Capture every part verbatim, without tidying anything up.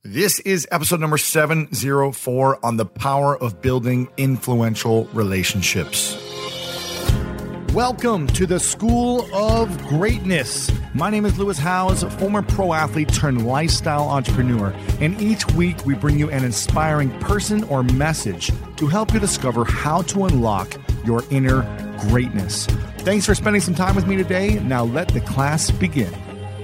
This is episode number seven oh four on the power of building influential relationships. Welcome to the School of Greatness. My name is Lewis Howes, former pro athlete turned lifestyle entrepreneur. And each week we bring you an inspiring person or message to help you discover how to unlock your inner greatness. Thanks for spending some time with me today. Now let the class begin.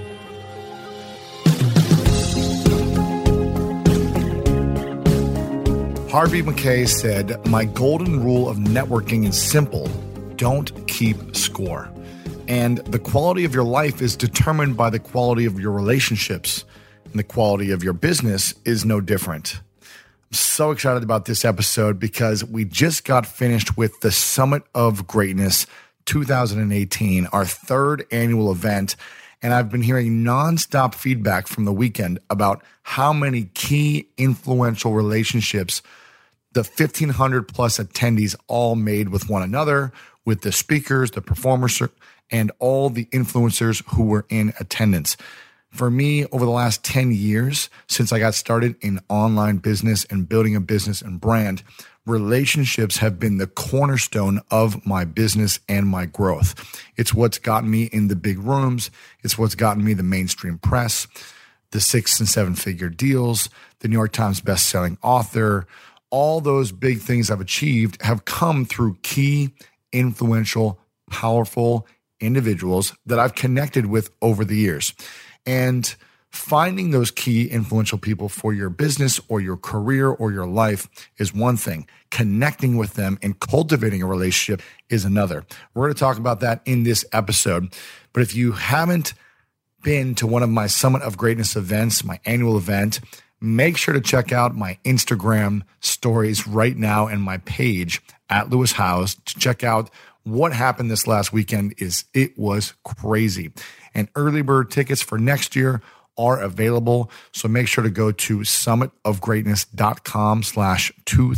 Harvey Mackay said, "My golden rule of networking is simple. Don't keep score." And the quality of your life is determined by the quality of your relationships. And the quality of your business is no different. I'm so excited about this episode because we just got finished with the Summit of Greatness two thousand eighteen, our third annual event. And I've been hearing nonstop feedback from the weekend about how many key influential relationships the fifteen hundred plus attendees all made with one another, with the speakers, the performers, and all the influencers who were in attendance. For me, over the last ten years, since I got started in online business and building a business and brand, relationships have been the cornerstone of my business and my growth. It's what's gotten me in the big rooms. It's what's gotten me the mainstream press, the six and seven figure deals, the New York Times bestselling author. All those big things I've achieved have come through key, influential, powerful individuals that I've connected with over the years. And finding those key influential people for your business or your career or your life is one thing. Connecting with them and cultivating a relationship is another. We're going to talk about that in this episode. But if you haven't been to one of my Summit of Greatness events, my annual event, make sure to check out my Instagram stories right now and my page at Lewis Howes to check out what happened this last weekend. Is it was crazy. And early bird tickets for next year are available. So make sure to go to summitofgreatness.com slash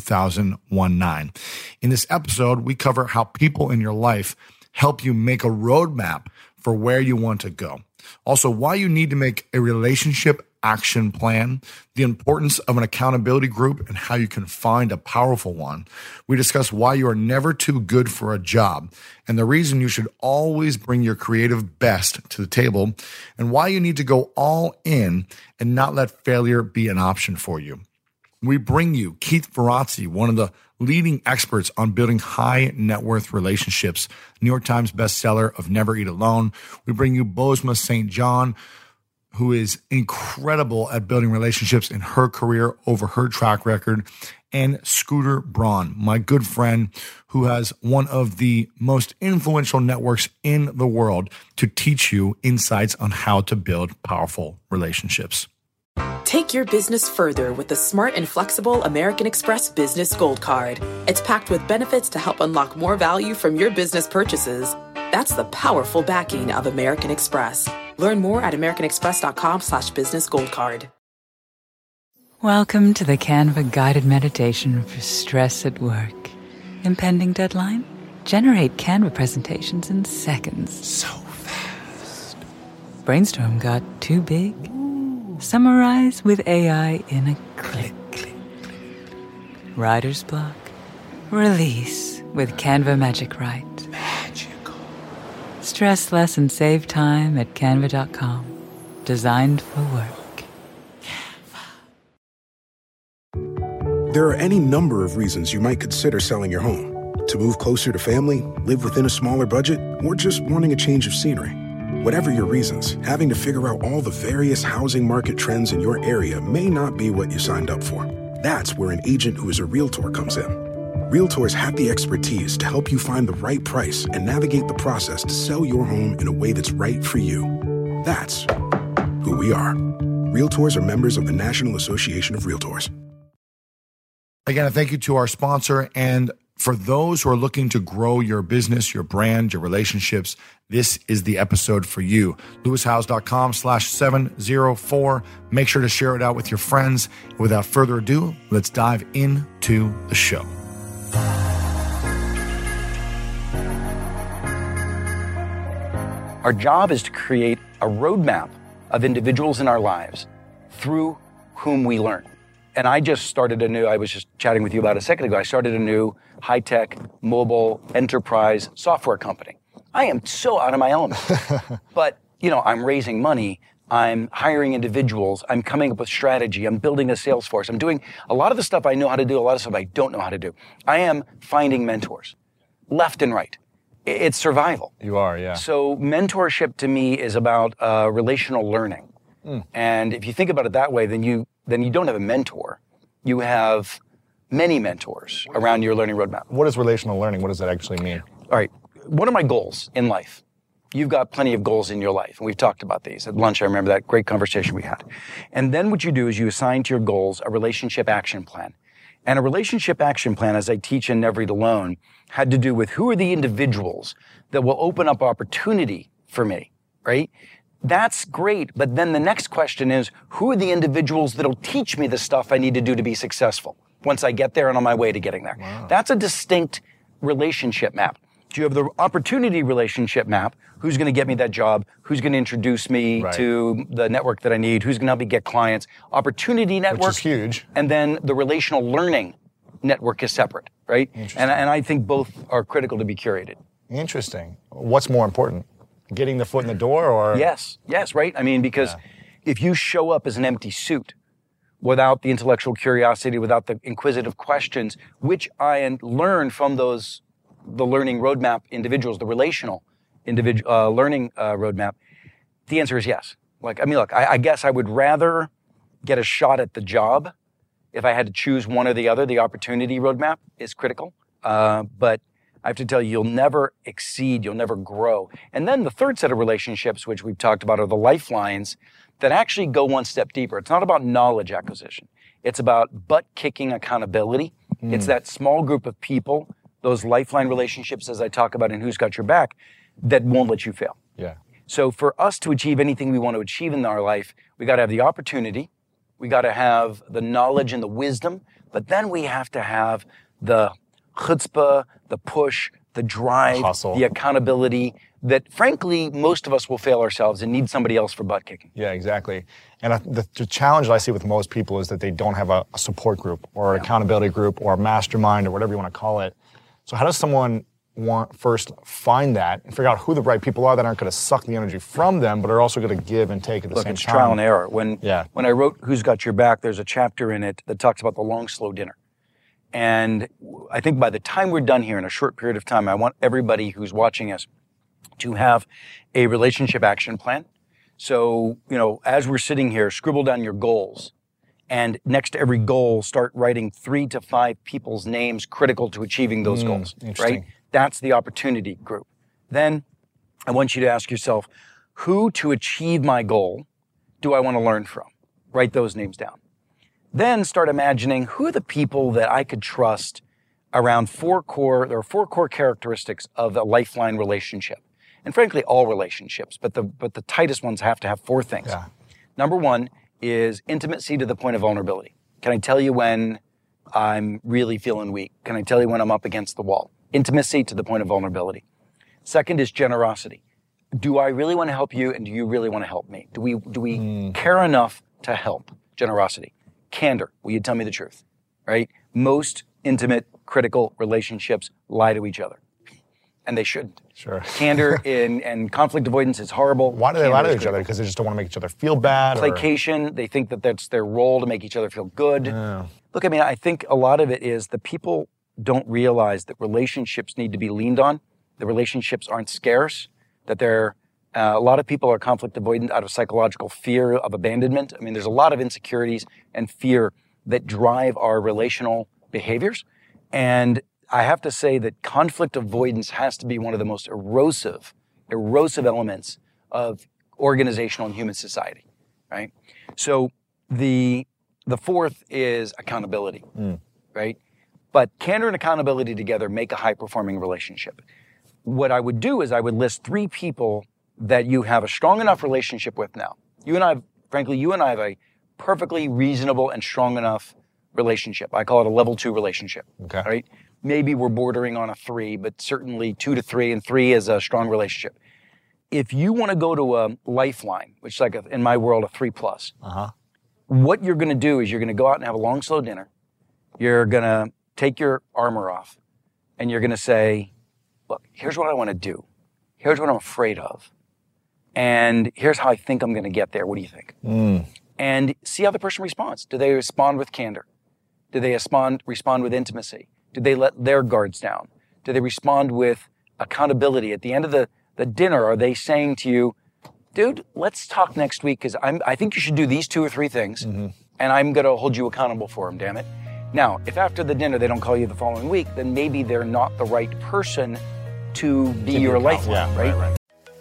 2019. In this episode, we cover how people in your life help you make a roadmap for where you want to go. Also, why you need to make a relationship action plan, the importance of an accountability group, and how you can find a powerful one. We discuss why you are never too good for a job and the reason you should always bring your creative best to the table, and why you need to go all in and not let failure be an option for you. We bring you Keith Ferrazzi, one of the leading experts on building high net worth relationships, New York Times bestseller of Never Eat Alone. We bring you Bozoma Saint John, who is incredible at building relationships in her career over her track record, and Scooter Braun, my good friend, who has one of the most influential networks in the world to teach you insights on how to build powerful relationships. Take your business further with the smart and flexible American Express Business Gold Card. It's packed with benefits to help unlock more value from your business purchases. That's the powerful backing of American Express. Learn more at americanexpress.com slash business gold card. Welcome to the Canva guided meditation for stress at work. Impending deadline? Generate Canva presentations in seconds. So fast. Brainstorm got too big? Ooh. Summarize with A I in a click. click, click. Writer's block? Release with Canva Magic Write. Stress less and save time at canva dot com. Designed for work. There are any number of reasons you might consider selling your home. To move closer to family, live within a smaller budget, or just wanting a change of scenery. Whatever your reasons, having to figure out all the various housing market trends in your area may not be what you signed up for. That's where an agent who is a realtor comes in. Realtors have the expertise to help you find the right price and navigate the process to sell your home in a way that's right for you. That's who we are. Realtors are members of the National Association of Realtors. Again, a thank you to our sponsor. And for those who are looking to grow your business, your brand, your relationships, this is the episode for you. lewishowes.com slash 704. Make sure to share it out with your friends. Without further ado, let's dive into the show. Our job is to create a roadmap of individuals in our lives through whom we learn. And I just started a new, I was just chatting with you about a second ago, I started a new high-tech mobile enterprise software company. I am so out of my element. But, you know, I'm raising money, I'm hiring individuals, I'm coming up with strategy, I'm building a sales force, I'm doing a lot of the stuff I know how to do, a lot of stuff I don't know how to do. I am finding mentors, left and right. It's survival. You are, yeah. So mentorship to me is about uh, relational learning. Mm. And if you think about it that way, then you then you don't have a mentor. You have many mentors around your learning roadmap. What is relational learning? What does that actually mean? All right. What are my goals in life? You've got plenty of goals in your life, and we've talked about these. At lunch, I remember that great conversation we had. And then what you do is you assign to your goals a relationship action plan. And a relationship action plan, as I teach in Never Eat Alone, had to do with who are the individuals that will open up opportunity for me, right? That's great, but then the next question is, who are the individuals that'll teach me the stuff I need to do to be successful once I get there and on my way to getting there? Wow. That's a distinct relationship map. You have the opportunity relationship map. Who's going to get me that job? Who's going to introduce me right. to the network that I need? Who's going to help me get clients? Opportunity network. Which is huge. And then the relational learning network is separate, right? And, and I think both are critical to be curated. Interesting. What's more important? Getting the foot in the door or? Yes, yes, right? I mean, because yeah. if you show up as an empty suit without the intellectual curiosity, without the inquisitive questions, which I learned from those the learning roadmap individuals, the relational individual uh, learning uh, roadmap, the answer is yes. Like, I mean, look, I, I guess I would rather get a shot at the job if I had to choose one or the other. The opportunity roadmap is critical, uh, but I have to tell you, you'll never exceed, you'll never grow. And then the third set of relationships, which we've talked about, are the lifelines that actually go one step deeper. It's not about knowledge acquisition. It's about butt-kicking accountability. Mm. It's that small group of people, those lifeline relationships, as I talk about in Who's Got Your Back, that won't let you fail. Yeah. So for us to achieve anything we want to achieve in our life, we got to have the opportunity, we got to have the knowledge and the wisdom, but then we have to have the chutzpah, the push, the drive, hustle, the accountability that, frankly, most of us will fail ourselves and need somebody else for butt kicking. Yeah, exactly. And I, the, the challenge that I see with most people is that they don't have a, a support group or an yeah. accountability group or a mastermind or whatever you want to call it. So how does someone want first find that and figure out who the right people are that aren't going to suck the energy from them, but are also going to give and take at the Look, same it's time? Trial and error. When, yeah. when I wrote Who's Got Your Back, there's a chapter in it that talks about the long, slow dinner. And I think by the time we're done here in a short period of time, I want everybody who's watching us to have a relationship action plan. So, you know, as we're sitting here, scribble down your goals. And next to every goal, start writing three to five people's names critical to achieving those mm, goals, right? That's the opportunity group. Then I want you to ask yourself, who to achieve my goal do I want to learn from? Write those names down. Then start imagining who are the people that I could trust around four core, there are four core characteristics of a lifeline relationship. And frankly, all relationships, but the but the tightest ones have to have four things. Yeah. Number one is intimacy to the point of vulnerability. Can I tell you when I'm really feeling weak? Can I tell you when I'm up against the wall? Intimacy to the point of vulnerability. Second is generosity. Do I really want to help you, and do you really want to help me? Do we do we mm. care enough to help? Generosity. Candor. Will you tell me the truth? Right? Most intimate, critical relationships lie to each other. And they shouldn't. Sure. Candor in, and conflict avoidance is horrible. Why do they Candor lie to each critical. other? Because they just don't want to make each other feel bad? Placation. Or... They think that that's their role to make each other feel good. Yeah. Look, I mean, I think a lot of it is the people don't realize that relationships need to be leaned on. The relationships aren't scarce. That they're, uh, a lot of people are conflict avoidant out of psychological fear of abandonment. I mean, there's a lot of insecurities and fear that drive our relational behaviors. And I have to say that conflict avoidance has to be one of the most erosive, erosive elements of organizational and human society, right? So the the fourth is accountability, mm. right? But candor and accountability together make a high-performing relationship. What I would do is I would list three people that you have a strong enough relationship with now. You and I, have, frankly, you and I have a perfectly reasonable and strong enough relationship. I call it a level two relationship, okay. right? Maybe we're bordering on a three, but certainly two to three, and three is a strong relationship. If you want to go to a lifeline, which is like a, in my world, a three plus, uh-huh. what you're going to do is you're going to go out and have a long, slow dinner. You're going to take your armor off and you're going to say, look, here's what I want to do. Here's what I'm afraid of. And here's how I think I'm going to get there. What do you think? Mm. And see how the person responds. Do they respond with candor? Do they respond, respond with intimacy? Do they let their guards down? Do they respond with accountability? At the end of the, the dinner, are they saying to you, dude, let's talk next week because I'm I think you should do these two or three things mm-hmm. and I'm going to hold you accountable for them, damn it. Now, if after the dinner they don't call you the following week, then maybe they're not the right person to be your lifeline, yeah, right? right, right.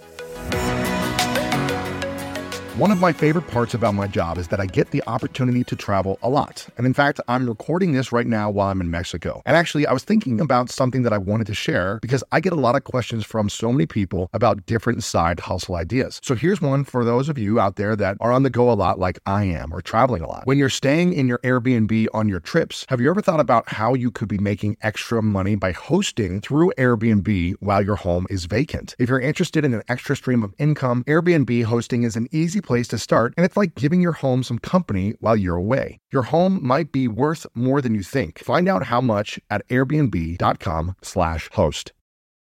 One of my favorite parts about my job is that I get the opportunity to travel a lot. And in fact, I'm recording this right now while I'm in Mexico. And actually, I was thinking about something that I wanted to share because I get a lot of questions from so many people about different side hustle ideas. So here's one for those of you out there that are on the go a lot like I am or traveling a lot. When you're staying in your Airbnb on your trips, have you ever thought about how you could be making extra money by hosting through Airbnb while your home is vacant? If you're interested in an extra stream of income, Airbnb hosting is an easy place to start, and it's like giving your home some company while you're away. Your home might be worth more than you think. Find out how much at airbnb.com slash host.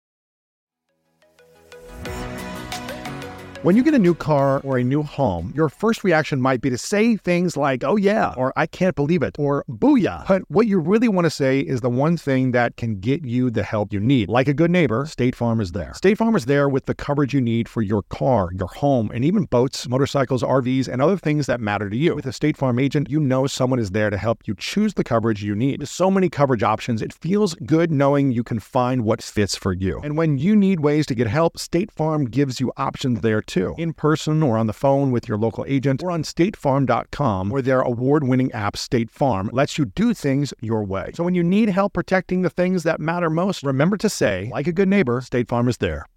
When you get a new car or a new home, your first reaction might be to say things like, oh yeah, or I can't believe it, or booyah. But what you really want to say is the one thing that can get you the help you need. Like a good neighbor, State Farm is there. State Farm is there with the coverage you need for your car, your home, and even boats, motorcycles, R Vs, and other things that matter to you. With a State Farm agent, you know someone is there to help you choose the coverage you need. With so many coverage options, it feels good knowing you can find what fits for you. And when you need ways to get help, State Farm gives you options there too. In person or on the phone with your local agent or on state farm dot com, where their award-winning app State Farm lets you do things your way. So when you need help protecting the things that matter most, remember to say, like a good neighbor, State Farm is there.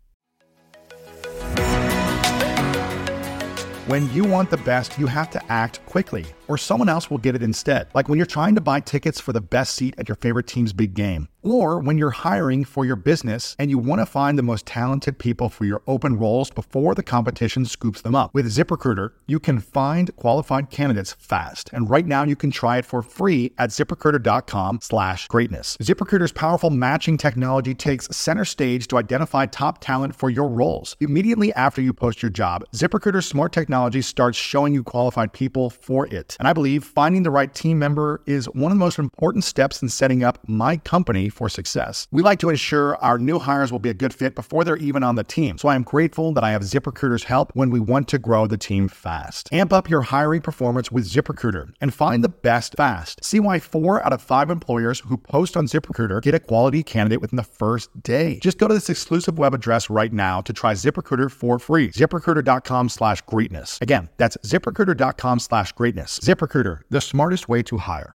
When you want the best, you have to act quickly, or someone else will get it instead. Like when you're trying to buy tickets for the best seat at your favorite team's big game. Or when you're hiring for your business and you want to find the most talented people for your open roles before the competition scoops them up. With ZipRecruiter, you can find qualified candidates fast. And right now you can try it for free at ZipRecruiter.com slash greatness. ZipRecruiter's powerful matching technology takes center stage to identify top talent for your roles. Immediately after you post your job, ZipRecruiter's smart technology starts showing you qualified people for it. And I believe finding the right team member is one of the most important steps in setting up my company for success. We like to ensure our new hires will be a good fit before they're even on the team. So I am grateful that I have ZipRecruiter's help when we want to grow the team fast. Amp up your hiring performance with ZipRecruiter and find the best fast. See why four out of five employers who post on ZipRecruiter get a quality candidate within the first day. Just go to this exclusive web address right now to try ZipRecruiter for free. ZipRecruiter.com slash greatness. Again, that's ZipRecruiter.com slash greatness. ZipRecruiter, the smartest way to hire.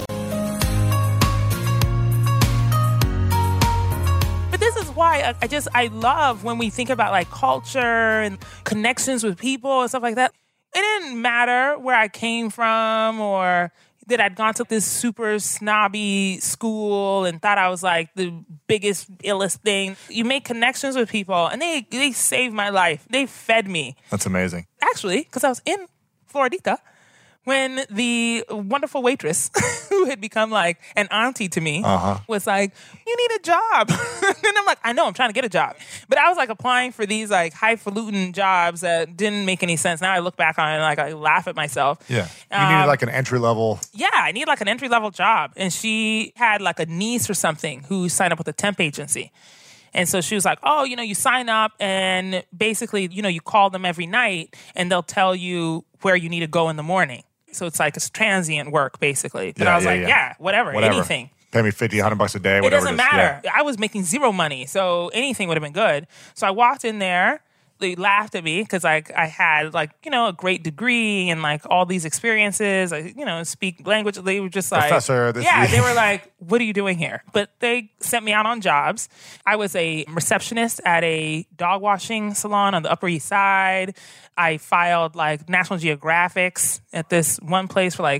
Why I just, I love when we think about like culture and connections with people and stuff like that. It didn't matter where I came from or that I'd gone to this super snobby school and thought I was like the biggest, illest thing. You make connections with people and they, they saved my life. They fed me. That's amazing. Actually, because I was in Floridita when the wonderful waitress who had become like an auntie to me uh-huh. was like, you need a job. And I'm like, I know, I'm trying to get a job. But I was like applying for these like highfalutin jobs that didn't make any sense. Now I look back on it and like I laugh at myself. Yeah. You um, needed like an entry level. Yeah, I need like an entry level job. And she had like a niece or something who signed up with a temp agency. And so she was like, oh, you know, you sign up and basically, you know, you call them every night and they'll tell you where you need to go in the morning. So it's like it's transient work, basically. But yeah, I was yeah, like, yeah. yeah, whatever, whatever, anything. Pay me fifty, a hundred bucks a day, it whatever doesn't it doesn't matter. Yeah. I was making zero money, so anything would have been good. So I walked in there. They laughed at me because like I had like, you know, a great degree and like all these experiences. I, you know, speak language. They were just like, Professor, this yeah, is- they were like, what are you doing here? But they sent me out on jobs. I was a receptionist at a dog washing salon on the Upper East Side. I filed like National Geographics at this one place for like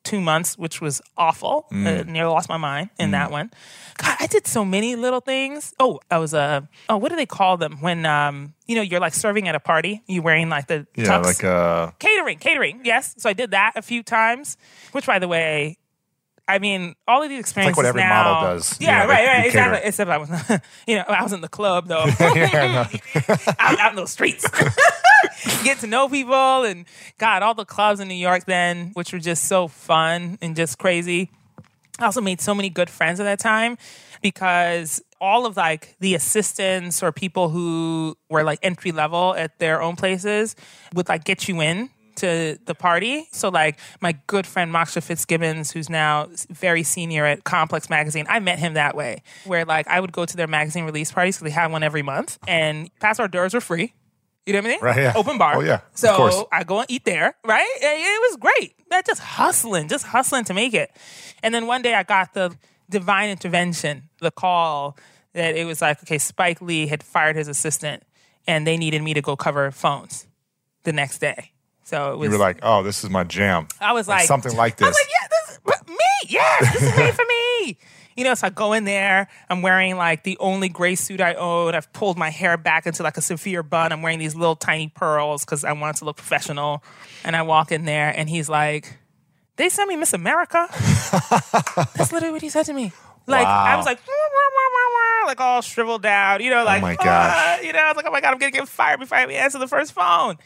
two months, which was awful. Mm. Uh, nearly lost my mind in mm. that one. God, I did so many little things. Oh, I was a, uh, oh, what do they call them? When, um, you know, you're like serving at a party, you wearing like the Yeah, tux. like uh Catering, catering, yes. So I did that a few times, which, by the way, I mean, all of these experiences it's like what every now, model does. Yeah, you know, right, right, they exactly. cater. Except I was, you know, I was in the club though, Yeah, out, out in those streets, get to know people, and God, all the clubs in New York then, which were just so fun and just crazy. I also made so many good friends at that time because all of like the assistants or people who were like entry level at their own places would like get you in to the party. So like my good friend Moksha Fitzgibbons, who's now very senior at Complex Magazine, I met him that way, where like I would go to their magazine release parties because they had one every month, and past hors d'oeuvres were free. You know what I mean? Right, yeah. Open bar. Oh, yeah. So of course. I go and eat there, right? It was great. That just hustling, just hustling to make it. And then one day I got the divine intervention, the call that it was like, okay, Spike Lee had fired his assistant and they needed me to go cover phones the next day. So it was. You were like, oh, this is my jam. I was like, like something like this. I was like, yeah, this is me. Yes, this is made for me. You know, so I go in there. I'm wearing like the only gray suit I own. I've pulled my hair back into like a severe bun. I'm wearing these little tiny pearls because I wanted to look professional. And I walk in there and he's like, they sent me Miss America? That's literally what he said to me. Like, wow. I was like, wah, wah, wah, wah, like all shriveled down, you know, like, oh my gosh. Uh, you know, I was like, oh my God, I'm going to get fired before I even answer the first phone.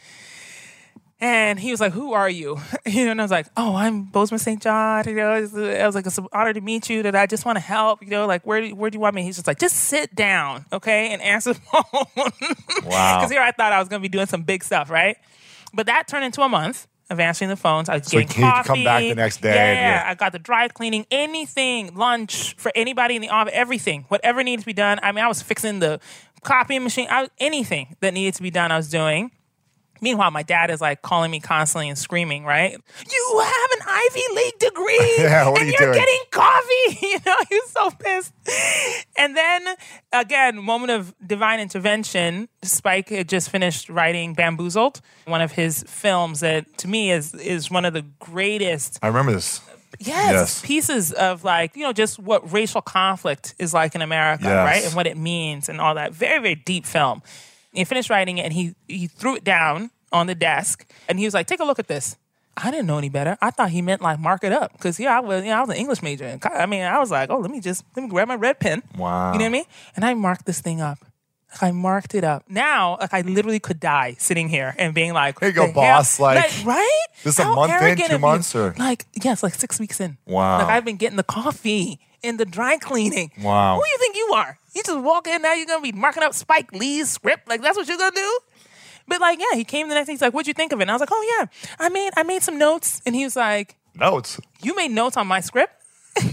And he was like, who are you? You know, and I was like, oh, I'm Bozeman Saint John. You know, I was like, it's an honor to meet you, that I just want to help. You know, like, where do, where do you want me? He's just like, just sit down, okay, and answer the phone. Wow. Because here I thought I was going to be doing some big stuff, right? But that turned into a month of answering the phones. I was so getting he coffee. could come back the next day. Yeah, yeah, I got the dry cleaning, anything, lunch for anybody in the office, everything, whatever needed to be done. I mean, I was fixing the copying machine. I, anything that needed to be done, I was doing. Meanwhile, my dad is like calling me constantly and screaming, right? You have an Ivy League degree yeah, what and are you you're doing? getting coffee. You know, he was so pissed. And then, again, moment of divine intervention. Spike had just finished writing Bamboozled, one of his films that, to me, is is one of the greatest. I remember this. Yes, yes, pieces of like, you know, just what racial conflict is like in America, yes. right? And what it means and all that. Very, very deep film. He finished writing it and he he threw it down on the desk and he was like, take a look at this. I didn't know any better. I thought he meant like mark it up because yeah, I was you know I was an English major. And I mean, I was like, oh, let me just let me grab my red pen. Wow. You know what I mean? And I marked this thing up. I marked it up. Now, like I literally could die sitting here and being like, here you go, the boss. hell? Like, like, right? This is a How month in, arrogant two of months, you. or like yes, like six weeks in. Wow. Like I've been getting the coffee and the dry cleaning. Wow. Who do you think you are? You just walk in now, you're gonna be marking up Spike Lee's script. Like that's what you're gonna do? But like, yeah, he came the next day, he's like, what'd you think of it? And I was like, oh yeah, I made I made some notes. And he was like, notes? You made notes on my script? And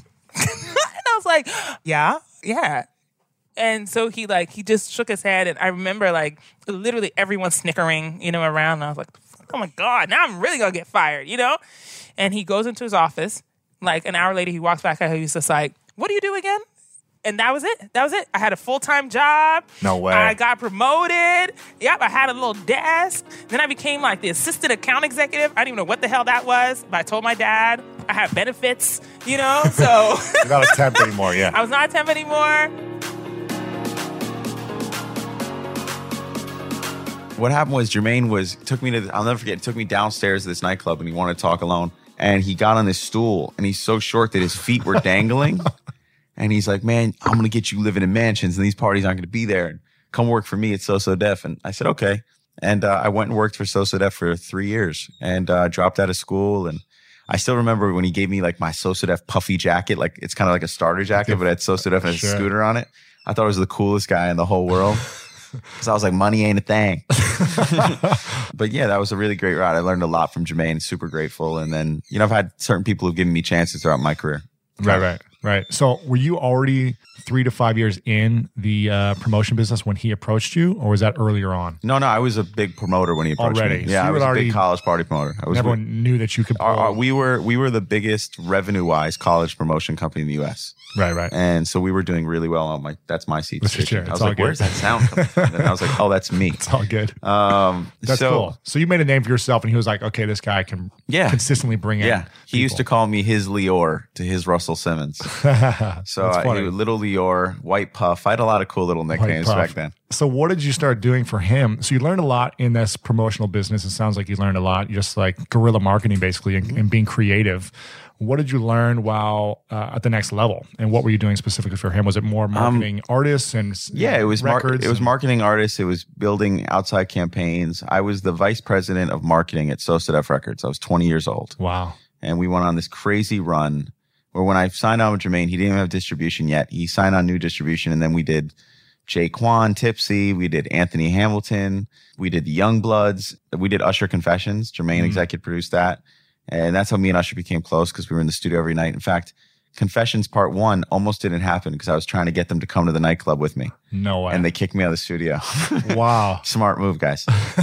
I was like, yeah, yeah. And so he like he just shook his head, and I remember like literally everyone snickering, you know, around. And I was like, oh my God, now I'm really gonna get fired, you know? And he goes into his office, like an hour later, he walks back out, he's just like, what do you do again? And that was it. That was it. I had a full-time job. No way. I got promoted. Yep, I had a little desk. Then I became like the assistant account executive. I didn't even know what the hell that was, but I told my dad I had benefits, you know? So you're not a temp anymore, yeah. I was not a temp anymore. What happened was Jermaine was took me to I'll never forget, took me downstairs to this nightclub and he wanted to talk alone. And he got on this stool and he's so short that his feet were dangling. And he's like, man, I'm going to get you living in mansions and these parties aren't going to be there. And come work for me at So So Def. And I said, okay. And uh, I went and worked for So So Def for three years and uh, dropped out of school. And I still remember when he gave me like my So So Def puffy jacket, like it's kind of like a starter jacket, but it had So So Def and Sure. a scooter on it. I thought I was the coolest guy in the whole world. Because I was like, money ain't a thing. But yeah, that was a really great ride. I learned a lot from Jermaine. Super grateful. And then, you know, I've had certain people who've given me chances throughout my career. Right, right, Right. So were you already three to five years in the uh, promotion business when he approached you, or was that earlier on? No, no, I was a big promoter when he approached Already. me. So Yeah, you I was had a already- big college party promoter. I was Everyone knew that you could. our- pull- our- we were we were the biggest revenue-wise college promotion company in the U S. right, right. And so we were doing really well on my, that's my seat. Let's just station. share it. I It's was all like, good. where's that sound coming from? And I was like, oh, that's me. It's all good. Um, That's so, cool. So you made a name for yourself, and he was like, "Okay, this guy can Yeah. consistently bring in." Yeah. He used to call me his Lior to his Russell Simmons. So That's I, funny. he- little Lior, White Puff. I had a lot of cool little nicknames Puff. back then. So what did you start doing for him? So you learned a lot in this promotional business. It sounds like you learned a lot, just like guerrilla marketing, basically, and, and being creative. What did you learn while uh, at the next level? And what were you doing specifically for him? Was it more marketing artists and s- Yeah, it was mar- records? it was and- marketing artists. It was building outside campaigns. I was the vice president of marketing at Sosadev Records. I was twenty years old. Wow. And we went on this crazy run where when I signed on with Jermaine, he didn't even have distribution yet. He signed on new distribution, and then we did Jay Quan, Tipsy. We did Anthony Hamilton. We did the Youngbloods. We did Usher Confessions. Jermaine executive produced that. And that's how me and Usher became close, because we were in the studio every night. In fact, Confessions Part One almost didn't happen because I was trying to get them to come to the nightclub with me. No way. And they kicked me out of the studio. wow. Smart move, guys.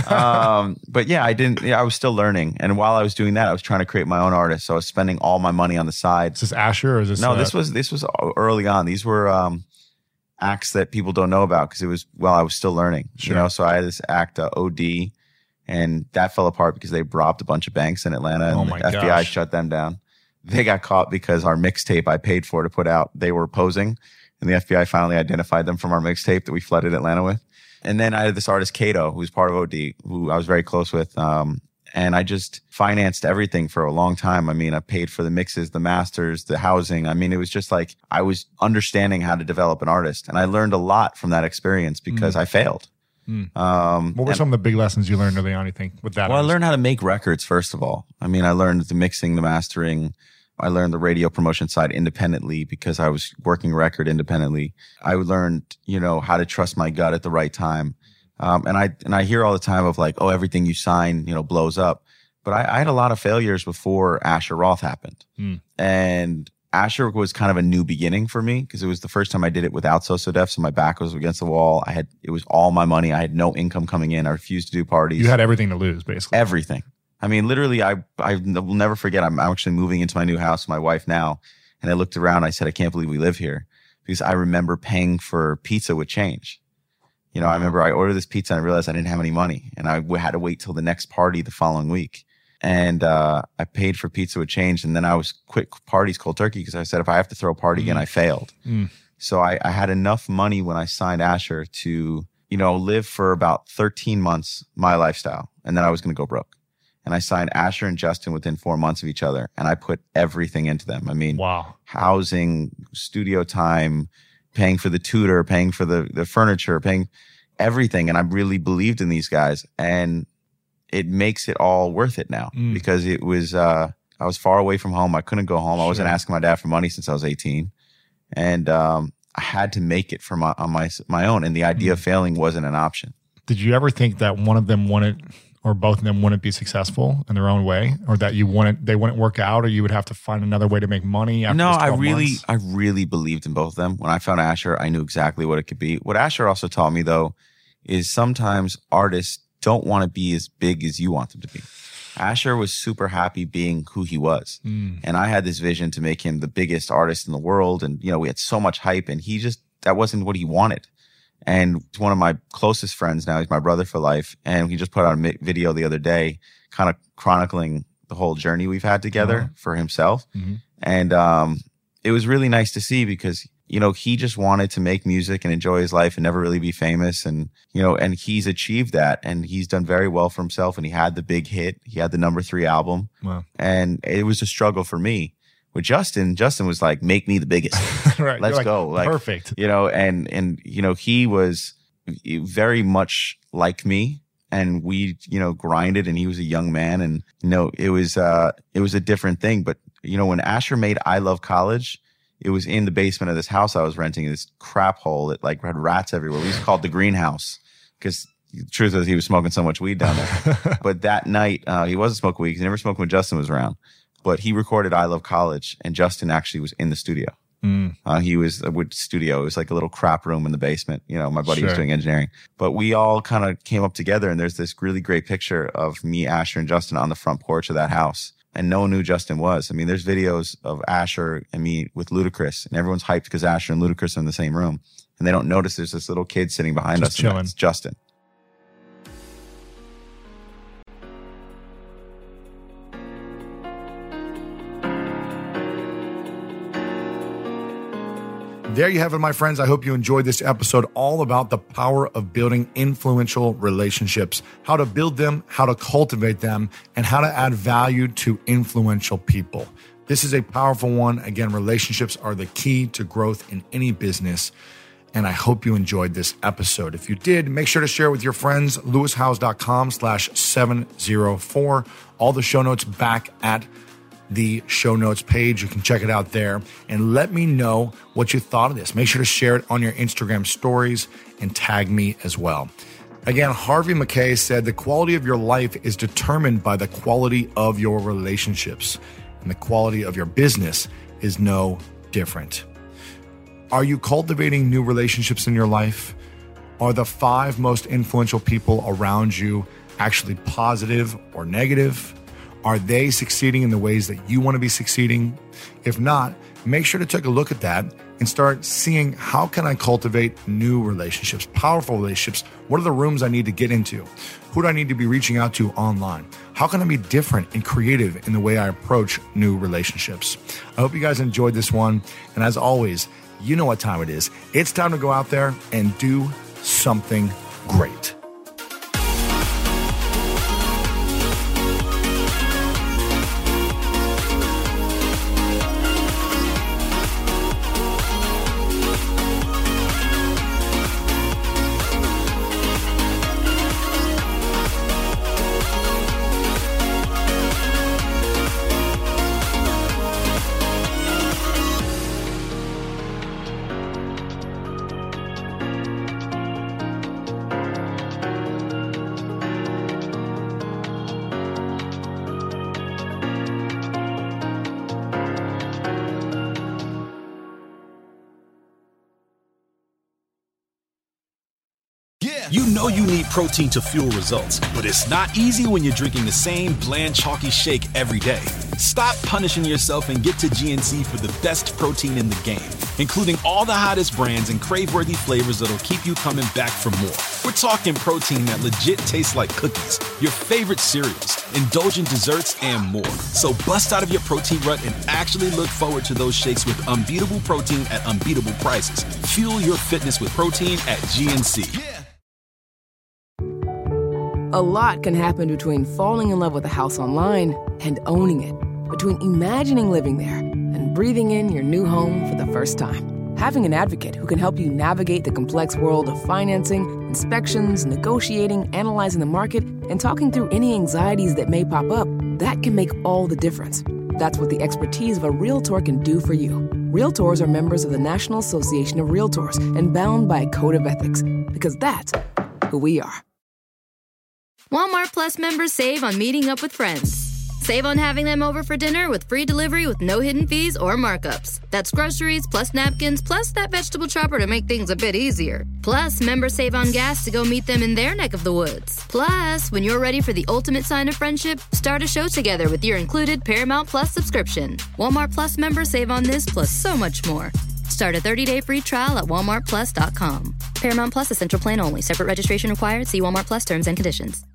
um, but yeah, I didn't, yeah, I was still learning. And while I was doing that, I was trying to create my own artist. So I was spending all my money on the side. Is this Asher or is this? No, uh, this was, this was early on. These were, um, acts that people don't know about because it was, well, I was still learning, Sure. you know? So I had this act, uh, O D, and that fell apart because they robbed a bunch of banks in Atlanta and Oh my the F B I gosh. shut them down. They got caught because our mixtape I paid for to put out, they were posing, and the F B I finally identified them from our mixtape that we flooded Atlanta with. And then I had this artist, Kato, who's part of O D, who I was very close with. Um, and I just financed everything for a long time. I mean, I paid for the mixes, the masters, the housing. I mean, it was just like I was understanding how to develop an artist. And I learned a lot from that experience because I failed. Mm. Um, What were and- some of the big lessons you learned early on, you think, with that? well, I artist? learned how to make records, first of all. I mean, I learned the mixing, the mastering. I learned the radio promotion side independently because I was working record independently. I learned, you know, how to trust my gut at the right time. Um, and I, and I hear all the time of like, oh, everything you sign, you know, blows up. But I, I had a lot of failures before Asher Roth happened. Mm. And Asher was kind of a new beginning for me because it was the first time I did it without Sosadev. So my back was against the wall. I had, it was all my money. I had no income coming in. I refused to do parties. You had everything to lose, basically. Everything. I mean, literally, I I will never forget. I'm actually moving into my new house with my wife now. And I looked around. I said, I can't believe we live here because I remember paying for pizza with change. You know, I remember I ordered this pizza and I realized I didn't have any money. And I w- had to wait till the next party the following week. And uh, I paid for pizza with change. And then I was quit parties cold turkey because I said, if I have to throw a party again, I failed. Mm. So I, I had enough money when I signed Asher to, you know, live for about thirteen months, my lifestyle. And then I was going to go broke. And I signed Asher and Justin within four months of each other. And I put everything into them. I mean, Wow. housing, studio time, paying for the tutor, paying for the, the furniture, paying everything. And I really believed in these guys. And it makes it all worth it now Mm. because it was, uh, I was far away from home. I couldn't go home. I wasn't Sure. asking my dad for money since I was eighteen. And, um, I had to make it for my, on my, my own. And the idea Mm. of failing wasn't an option. Did you ever think that one of them wouldn't, or both of them wouldn't be successful in their own way, or that you wouldn't, they wouldn't work out, or you would have to find another way to make money? After No, this I twelve really, months? I really believed in both of them. When I found Asher, I knew exactly what it could be. What Asher also taught me though, is sometimes artists don't want to be as big as you want them to be. Asher was super happy being who he was. Mm. And I had this vision to make him the biggest artist in the world. And, you know, we had so much hype and he just, that wasn't what he wanted. And one of my closest friends now, he's my brother for life. And he just put out a mi- video the other day, kind of chronicling the whole journey we've had together Uh-huh. for himself. Mhm. And, um, it was really nice to see because, you know, he just wanted to make music and enjoy his life and never really be famous. And, you know, and he's achieved that and he's done very well for himself. And he had the big hit. He had the number three album. Wow. And it was a struggle for me. With Justin, Justin was like, make me the biggest. Right. Let's You're like, go. Like, perfect. you know, and, and, you know, he was very much like me and we, you know, grinded and he was a young man and, you know, it was, uh, it was a different thing. But, you know, when Asher made I Love College, it was in the basement of this house I was renting, this crap hole that like had rats everywhere. We used to call it the greenhouse because the truth is he was smoking so much weed down there. But that night, uh, he wasn't smoking weed because he never smoked when Justin was around. But he recorded I Love College and Justin actually was in the studio. Mm. Uh, he was a wood studio. It was like a little crap room in the basement. You know, my buddy Sure. was doing engineering. But we all kind of came up together, and there's this really great picture of me, Asher, and Justin on the front porch of that house. And no one knew Justin was. I mean, there's videos of Asher and me with Ludacris, and everyone's hyped because Asher and Ludacris are in the same room. And they don't notice there's this little kid sitting behind Just us. And chilling. that's Justin. There you have it, my friends. I hope you enjoyed this episode all about the power of building influential relationships, how to build them, how to cultivate them, and how to add value to influential people. This is a powerful one. Again, relationships are the key to growth in any business. And I hope you enjoyed this episode. If you did, make sure to share with your friends, lewishowes.com slash 704. All the show notes back at the show notes page. You can check it out there and let me know what you thought of this. Make sure to share it on your Instagram stories and tag me as well. Again, Harvey Mackay said the quality of your life is determined by the quality of your relationships, and the quality of your business is no different. Are you cultivating new relationships in your life? Are the five most influential people around you actually positive or negative? Are they succeeding in the ways that you want to be succeeding? If not, make sure to take a look at that and start seeing how can I cultivate new relationships, powerful relationships? What are the rooms I need to get into? Who do I need to be reaching out to online? How can I be different and creative in the way I approach new relationships? I hope you guys enjoyed this one. And as always, you know what time it is. It's time to go out there and do something great. You know you need protein to fuel results, but it's not easy when you're drinking the same bland, chalky shake every day. Stop punishing yourself and get to G N C for the best protein in the game, including all the hottest brands and crave-worthy flavors that'll keep you coming back for more. We're talking protein that legit tastes like cookies, your favorite cereals, indulgent desserts, and more. So bust out of your protein rut and actually look forward to those shakes with unbeatable protein at unbeatable prices. Fuel your fitness with protein at G N C. A lot can happen between falling in love with a house online and owning it, between imagining living there and breathing in your new home for the first time. Having an advocate who can help you navigate the complex world of financing, inspections, negotiating, analyzing the market, and talking through any anxieties that may pop up, that can make all the difference. That's what the expertise of a Realtor can do for you. Realtors are members of the National Association of Realtors and bound by a code of ethics, because that's who we are. Walmart Plus members save on meeting up with friends. Save on having them over for dinner with free delivery with no hidden fees or markups. That's groceries, plus napkins, plus that vegetable chopper to make things a bit easier. Plus, members save on gas to go meet them in their neck of the woods. Plus, when you're ready for the ultimate sign of friendship, start a show together with your included Paramount Plus subscription. Walmart Plus members save on this plus so much more. Start a thirty-day free trial at walmart plus dot com. Paramount Plus Essential Plan only. Separate registration required. See Walmart Plus terms and conditions.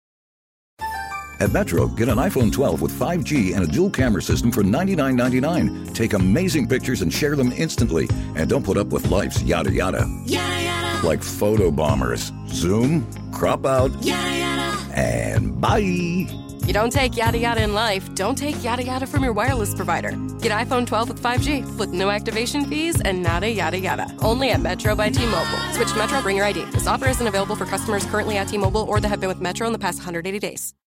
At Metro, get an iPhone twelve with five G and a dual camera system for ninety-nine ninety-nine. Take amazing pictures and share them instantly. And don't put up with life's yada yada. Yada yada. Like photo bombers. Zoom, crop out, Yada yada. and bye. You don't take yada yada in life, don't take yada yada from your wireless provider. Get iPhone twelve with five G with no activation fees and nada yada yada. Only at Metro by T-Mobile. Switch to Metro, bring your I D. This offer isn't available for customers currently at T-Mobile or that have been with Metro in the past one hundred eighty days.